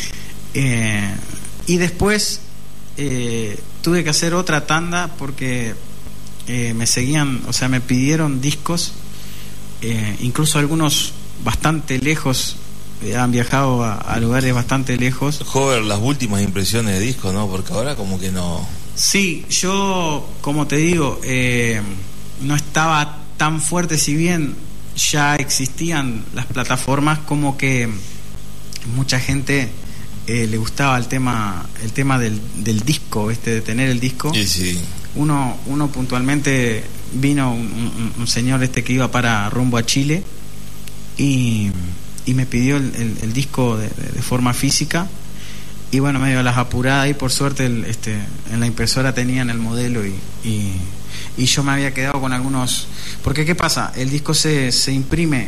Y después tuve que hacer otra tanda porque me seguían, o sea, me pidieron discos, incluso algunos bastante lejos, han viajado a lugares bastante lejos. Joder, las últimas impresiones de disco, ¿no? Porque ahora como que no... Sí, yo, como te digo, no estaba tan fuerte, si bien ya existían las plataformas, como que mucha gente le gustaba el tema del disco, de tener el disco. Sí, sí. Uno puntualmente vino un señor que iba para rumbo a Chile y me pidió el disco de forma física, y bueno, medio a las apuradas, y por suerte en la impresora tenían el modelo y yo me había quedado con algunos, porque ¿qué pasa? El disco se imprime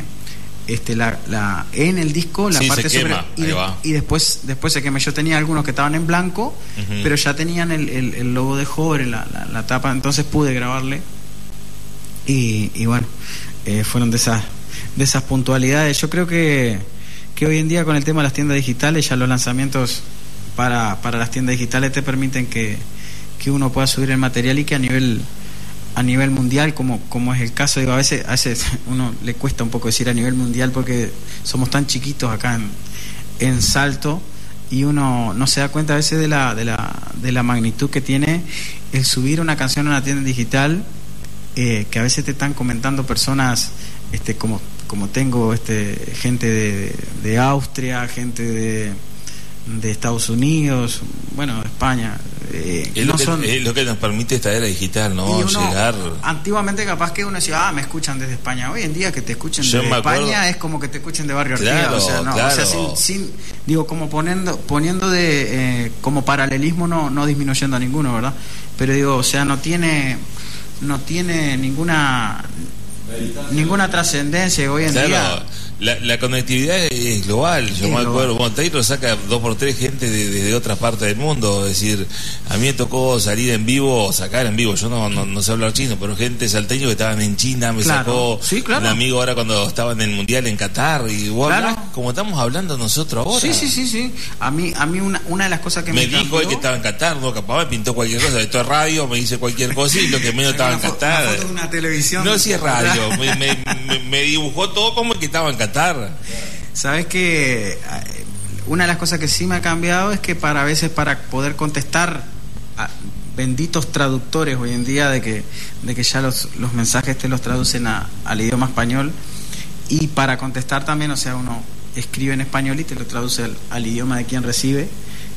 en el disco la parte se quema, y después se quema. Yo tenía algunos que estaban en blanco, pero ya tenían el logo de Hover en la tapa, entonces pude grabarle y bueno, fueron de esas puntualidades. Yo creo que hoy en día, con el tema de las tiendas digitales, ya los lanzamientos para las tiendas digitales te permiten que uno pueda subir el material, y que a nivel mundial, como es el caso, digo, a veces uno le cuesta un poco decir a nivel mundial porque somos tan chiquitos acá en Salto, y uno no se da cuenta a veces de la magnitud que tiene el subir una canción a una tienda digital, que a veces te están comentando personas como tengo gente de Austria, gente de Estados Unidos, bueno, de España. Es lo que nos permite esta era digital, ¿no? Llegar. Antiguamente capaz que uno decía, me escuchan desde España. Hoy en día que te escuchen desde España es como que te escuchen de Barrio Artigas. O sea, digo, como poniendo de como paralelismo, no disminuyendo a ninguno, ¿verdad? Pero digo, o sea, no tiene ninguna trascendencia hoy en día. La conectividad es global. Yo me acuerdo, Taylor saca 2x3 gente de otras partes del mundo. Es decir, a mí me tocó salir en vivo, sacar en vivo. Yo no sé hablar chino, pero gente salteño que estaban en China me sacó. Sí, claro. Un amigo ahora cuando estaba en el Mundial en Qatar, y claro, como estamos hablando nosotros ahora. Sí. A mí una de las cosas que me dijo él que estaba en Qatar, no, capaz me pintó cualquier cosa. Esto es radio, me dice cualquier cosa, y lo que menos estaba en Qatar. Una foto de una televisión. No, si es radio. me dibujó todo como el que estaba en Qatar. Sabes que una de las cosas que sí me ha cambiado es que para poder contestar a benditos traductores hoy en día, de que ya los mensajes te los traducen al idioma español, y para contestar también, o sea, uno escribe en español y te lo traduce al idioma de quien recibe.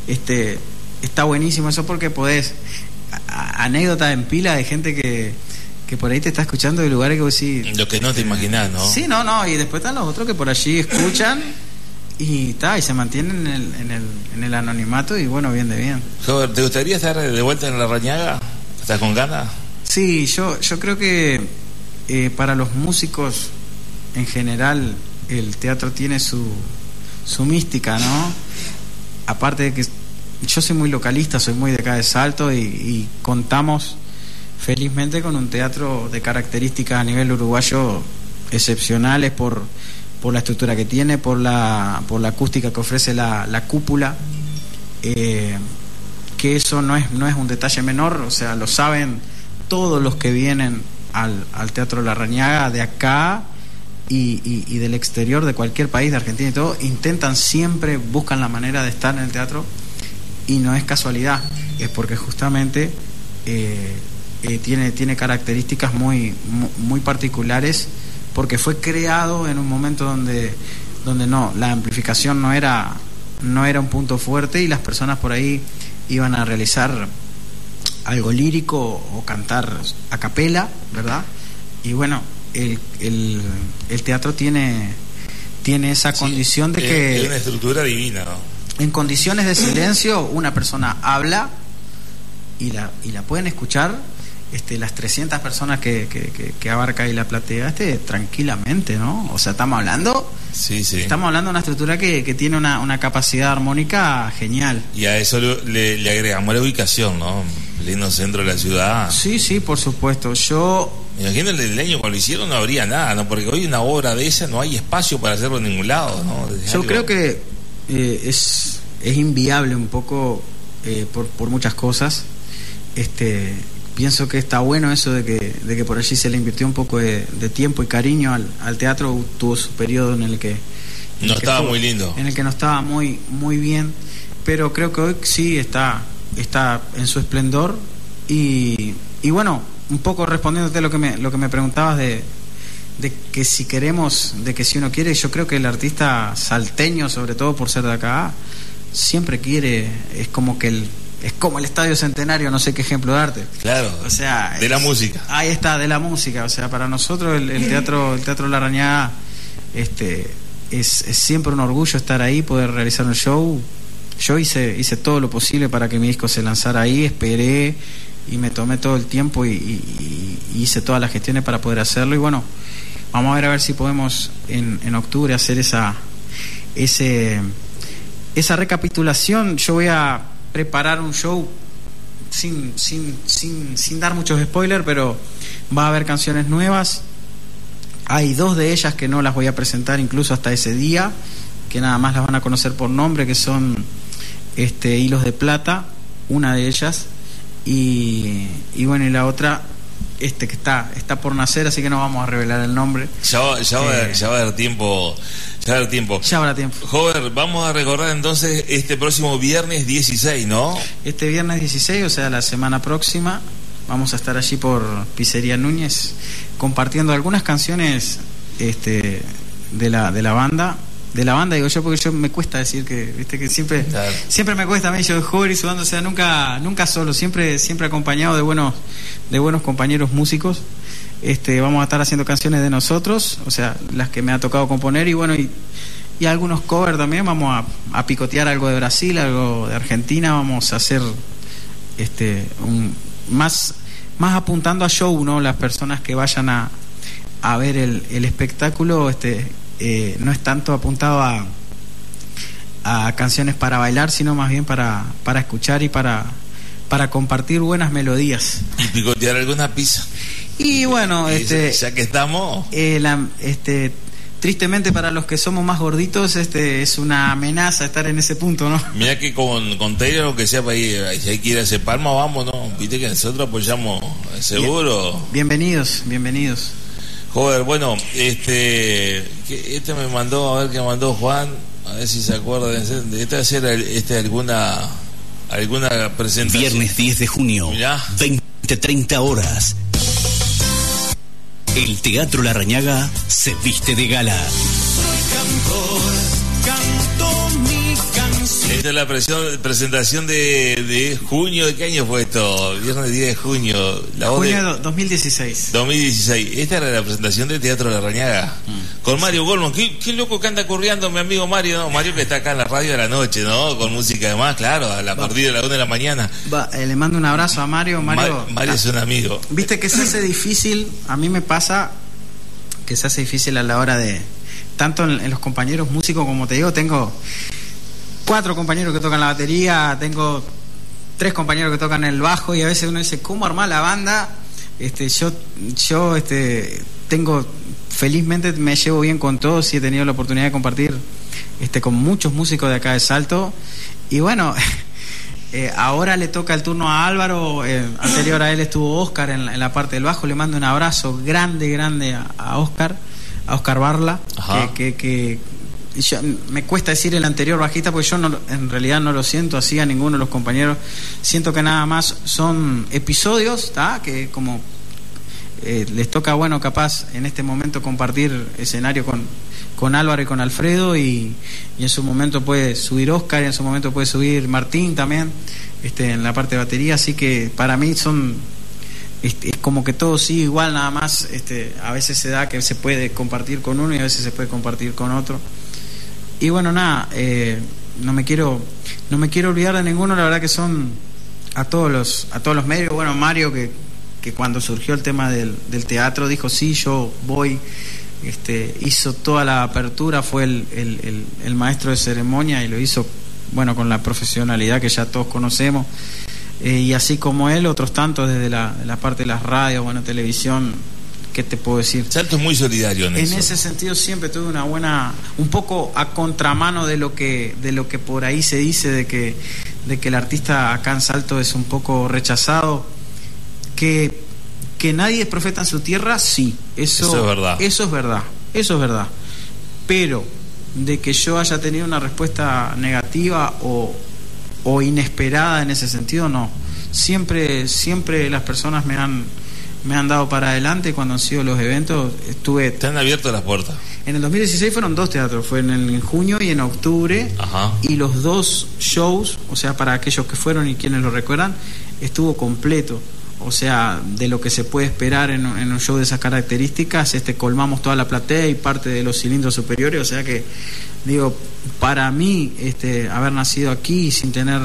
Está buenísimo eso, porque podés anécdotas en pila de gente que por ahí te está escuchando de lugares que vos decís... Lo que no te imaginás, ¿no? Sí, no, y después están los otros que por allí escuchan y se mantienen en el anonimato, y bueno, bien de bien. Joder, ¿te gustaría estar de vuelta en La Rañaga? ¿Estás con ganas? Sí, yo creo que para los músicos en general el teatro tiene su mística, ¿no? Aparte de que yo soy muy localista, soy muy de acá de Salto, y contamos felizmente con un teatro de características a nivel uruguayo excepcionales por la estructura que tiene, por la acústica que ofrece la cúpula, que eso no es un detalle menor. O sea, lo saben todos los que vienen al Teatro La Rañaga, de acá y del exterior, de cualquier país, de Argentina y todo, buscan la manera de estar en el teatro, y no es casualidad, es porque justamente tiene características muy particulares, porque fue creado en un momento donde la amplificación no era un punto fuerte, y las personas por ahí iban a realizar algo lírico o cantar a capela, ¿verdad? Y bueno, el teatro tiene esa condición de que... Es una estructura divina, ¿no? En condiciones de silencio una persona habla y la pueden escuchar, las 300 personas que abarca ahí la platea, tranquilamente, ¿no? O sea, estamos hablando de una estructura que tiene una capacidad armónica genial. Y a eso le agregamos la ubicación, ¿no? Pleno centro de la ciudad. Sí, por supuesto. Me imagino el año cuando lo hicieron no habría nada, ¿no? Porque hoy una obra de esa no hay espacio para hacerlo en ningún lado, ¿no? Yo creo que es inviable un poco por muchas cosas. Pienso que está bueno eso de que por allí se le invirtió un poco de tiempo y cariño al teatro. Tuvo su periodo en el que no estaba muy lindo, en el que no estaba muy bien, pero creo que hoy sí está en su esplendor. Y bueno, un poco respondiéndote lo que me preguntabas de que si queremos, de que si uno quiere, yo creo que el artista salteño, sobre todo por ser de acá, siempre quiere, es como el Estadio Centenario, no sé qué ejemplo darte. Claro, o sea, de la música. Ahí está, de la música. O sea, para nosotros el Teatro La Arañaga es siempre un orgullo estar ahí, poder realizar un show. Yo hice todo lo posible para que mi disco se lanzara ahí, esperé y me tomé todo el tiempo y hice todas las gestiones para poder hacerlo. Y bueno, vamos a ver si podemos en octubre hacer esa recapitulación. Yo voy a preparar un show sin dar muchos spoilers, pero va a haber canciones nuevas. Hay 2 de ellas que no las voy a presentar incluso hasta ese día, que nada más las van a conocer por nombre, que son Hilos de Plata, una de ellas, y bueno, y la otra que está por nacer, así que no vamos a revelar el nombre. Ya va a haber tiempo. Ya habrá tiempo. Jover, vamos a recordar entonces este próximo viernes 16, ¿no? Este viernes 16, o sea, la semana próxima, vamos a estar allí por Pizzería Núñez compartiendo algunas canciones de la banda. De la banda, digo yo, porque yo me cuesta decir que siempre me cuesta a mí, yo de Jover y su banda, o sea, nunca solo, siempre acompañado de buenos compañeros músicos. Vamos a estar haciendo canciones de nosotros, o sea, las que me ha tocado componer, y bueno, y algunos covers también. Vamos a picotear algo de Brasil, algo de Argentina. Vamos a hacer más apuntando a show, ¿no? Las personas que vayan a ver el espectáculo, no es tanto apuntado a canciones para bailar, sino más bien para escuchar y para compartir buenas melodías y picotear alguna pizza. Y bueno, ya que estamos, tristemente para los que somos más gorditos, es una amenaza estar en ese punto, ¿no? Mira que con Taylor, lo que sea, para ir, si hay que ir a ese Palma, vamos, ¿no? Viste que nosotros apoyamos, seguro. Bienvenidos. Joder, bueno, me mandó, a ver qué mandó Juan, a ver si se acuerda de hacer alguna presentación. Viernes 10 de junio, 20-30 horas. El Teatro La Arañaga se viste de gala. Canto mi canción. Esta es la presentación de junio. ¿De qué año fue esto? Viernes 10 de junio. Junio 2016. 2016. Esta era la presentación del Teatro La Arañaga. Con Mario Goldman. Qué loco que anda corriendo mi amigo Mario, ¿no? Mario, que está acá en la radio de la noche, ¿no? Con música además, claro, a partir de la 1 de la mañana. Le mando un abrazo a Mario. Mario es un amigo. Viste que se hace difícil, a mí me pasa que se hace difícil a la hora de, tanto en los compañeros músicos, como te digo, tengo 4 compañeros que tocan la batería, tengo 3 compañeros que tocan el bajo, y a veces uno dice, ¿cómo armar la banda? Yo tengo, felizmente me llevo bien con todos y he tenido la oportunidad de compartir con muchos músicos de acá de Salto. Y bueno, ahora le toca el turno a Álvaro. Anterior a él estuvo Oscar en la parte del bajo. Le mando un abrazo grande a Oscar Barla, que yo, me cuesta decir el anterior bajista, porque yo en realidad no lo siento así a ninguno de los compañeros. Siento que nada más son episodios, que como les toca, bueno, capaz en este momento compartir escenario con Álvaro y con Alfredo, y en su momento puede subir Oscar, y en su momento puede subir Martín también, en la parte de batería. Así que para mí son es como que todo sigue igual, nada más a veces se da que se puede compartir con uno y a veces se puede compartir con otro. Y bueno, nada, no me quiero olvidar de ninguno. La verdad que son a todos los medios. Bueno, Mario, que que cuando surgió el tema del teatro dijo, sí, yo voy. Hizo toda la apertura, fue el maestro de ceremonia y lo hizo, bueno, con la profesionalidad que ya todos conocemos. Y así como él, otros tantos desde la parte de las radios, bueno, televisión, ¿qué te puedo decir? Salto es muy solidario en eso. En ese sentido siempre tuve una buena, un poco a contramano de lo que por ahí se dice de que el artista acá en Salto es un poco rechazado, que nadie es profeta en su tierra, sí, eso es verdad. Eso es verdad. Pero de que yo haya tenido una respuesta negativa o inesperada en ese sentido, no. Siempre las personas me han dado para adelante cuando han sido los eventos. Te han abierto las puertas. En el 2016 fueron 2 teatros, fue en junio y en octubre. Ajá. Y los 2 shows, o sea, para aquellos que fueron y quienes lo recuerdan, estuvo completo. O sea, de lo que se puede esperar en un show de esas características, colmamos toda la platea y parte de los cilindros superiores. O sea que, digo, para mí, haber nacido aquí sin tener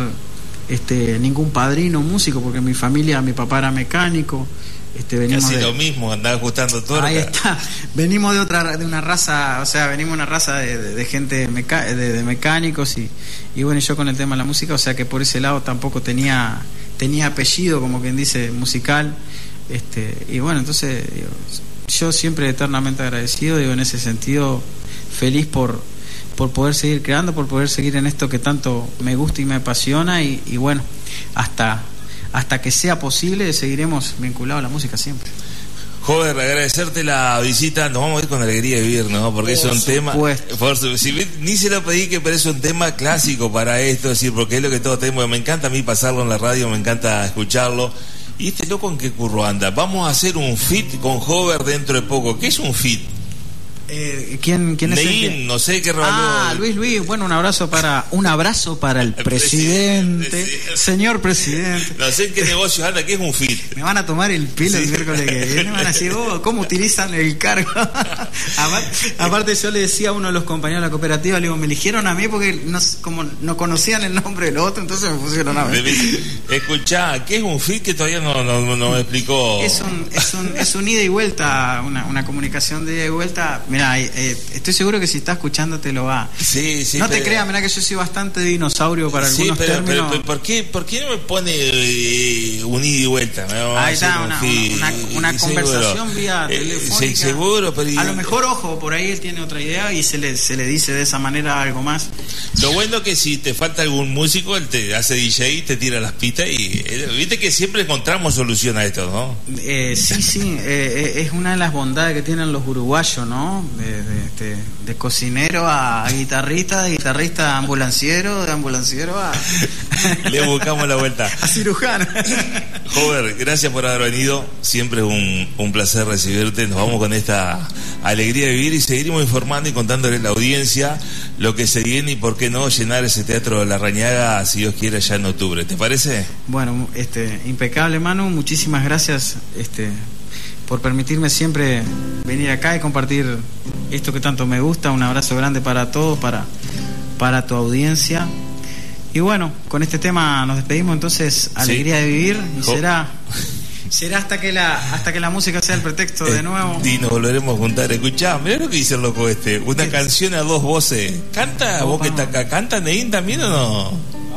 ningún padrino músico, porque mi familia, mi papá era mecánico. Venimos casi lo mismo, andaba ajustando torta. Ahí está. Venimos de una raza, o sea, venimos de una raza de gente de mecánicos y bueno, yo con el tema de la música, o sea que por ese lado tampoco tenía apellido, como quien dice, musical. Y bueno, entonces digo, yo siempre eternamente agradecido, digo, en ese sentido, feliz por poder seguir creando, por poder seguir en esto que tanto me gusta y me apasiona y bueno, hasta que sea posible seguiremos vinculados a la música siempre. Joder, agradecerte la visita. Nos vamos a ir con alegría de vivir, ¿no? Porque es un tema. Ni se lo pedí, pero es un tema clásico para esto, es decir, porque es lo que todos tenemos. Me encanta a mí pasarlo en la radio, me encanta escucharlo. ¿Y este loco en qué curro anda? Vamos a hacer un feat con Jover dentro de poco. ¿Qué es un feat? ¿Quién es Neguín, no sé qué revaló. Luis, bueno, un abrazo para el presidente, señor presidente. No sé en qué negocio anda, ¿qué es un fit? Me van a tomar el pelo el miércoles que viene, me van a decir, ¿cómo utilizan el cargo? Aparte yo le decía a uno de los compañeros de la cooperativa, le digo, me eligieron a mí porque como no conocían el nombre del otro, entonces me pusieron a mí. Escuchá, ¿qué es un fit que todavía no me explicó? Es un ida y vuelta, una comunicación de ida y vuelta. Mirá, estoy seguro que si está escuchando te lo va. Sí, no te creas, mirá que yo soy bastante dinosaurio para algunos términos. Pero ¿por qué no me pone un ida y vuelta? Ahí está, una conversación vía telefónica. Seguro, pero a lo mejor, ojo, por ahí él tiene otra idea y se le dice de esa manera algo más. Lo bueno es que si te falta algún músico, él te hace DJ y te tira las pistas y viste que siempre encontramos solución a esto, ¿no? Sí, es una de las bondades que tienen los uruguayos, ¿no? De cocinero a guitarrista, de guitarrista a ambulanciero, de ambulanciero a... Le buscamos la vuelta. A cirujano. Jover, gracias por haber venido. Siempre es un placer recibirte. Nos vamos con esta alegría de vivir y seguiremos informando y contándole a la audiencia lo que se viene y por qué no llenar ese Teatro de la Rañaga, si Dios quiere, ya en octubre. ¿Te parece? Bueno, impecable, Manu. Muchísimas gracias por permitirme siempre venir acá y compartir esto que tanto me gusta. Un abrazo grande para todos, para tu audiencia. Y bueno, con este tema nos despedimos entonces. Alegría de vivir y será hasta que la música sea el pretexto de nuevo. Y nos volveremos a juntar. Escuchá, mirá lo que dice el loco una canción a 2 voces. ¿Canta vos que está acá? ¿Canta Neguín también o no?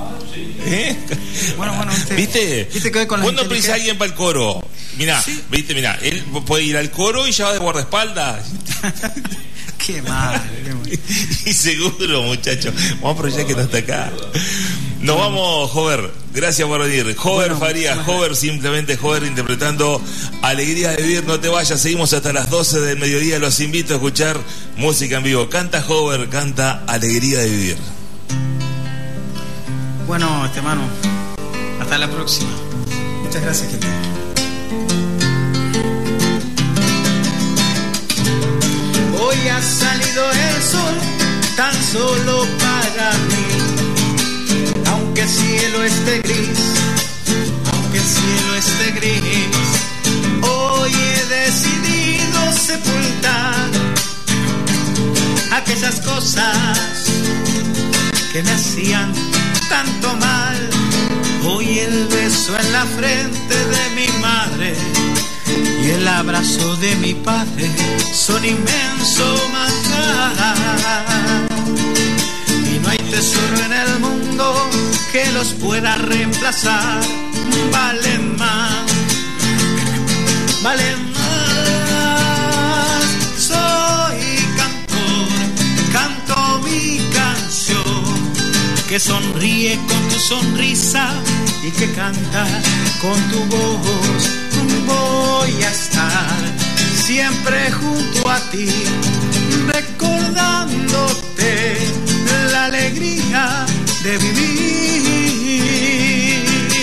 Bueno, ¿Viste que hoy con vos no pensás a alguien para el coro. Mirá, ¿sí? Mirá, él puede ir al coro y ya va de guardaespaldas. Qué mal. Y seguro, muchachos. Vamos a aprovechar que no está acá. Nos vamos, Jover. Gracias por venir. Jover Farías, Jover, simplemente Jover, interpretando Alegría de Vivir. No te vayas, seguimos hasta las 12 del mediodía. Los invito a escuchar música en vivo. Canta Jover, canta Alegría de Vivir. Bueno, Manu, hasta la próxima. Muchas gracias, gente. Hoy ha salido el sol tan solo para mí, aunque el cielo esté gris, hoy he decidido sepultar aquellas cosas que me hacían tanto mal. Hoy el beso en la frente de mi madre y el abrazo de mi padre son inmenso manjar. Y no hay tesoro en el mundo que los pueda reemplazar. Valen más, valen más. Soy cantor, canto mi canción, que sonríe con tu sonrisa y que canta con tu voz. Voy a estar siempre junto a ti, recordándote la alegría de vivir.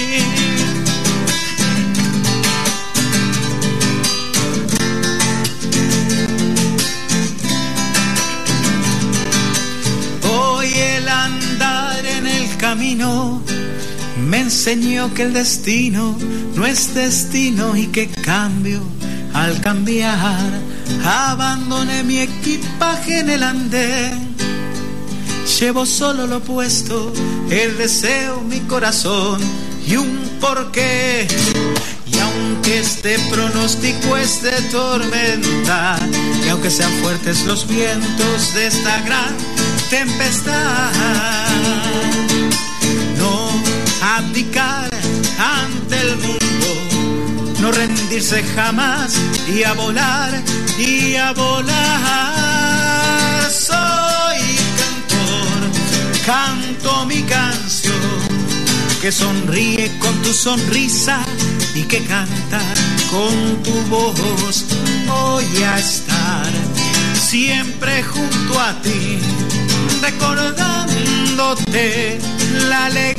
Hoy el andar en el camino me enseñó que el destino no es destino y que cambio al cambiar. Abandoné mi equipaje en el andén, llevo solo lo opuesto, el deseo, mi corazón y un porqué. Y aunque este pronóstico es de tormenta, y aunque sean fuertes los vientos de esta gran tempestad, no abdicar ante el mundo, no rendirse jamás y a volar, y a volar. Soy cantor, canto mi canción, que sonríe con tu sonrisa y que canta con tu voz. Voy a estar siempre junto a ti, recordándote la alegría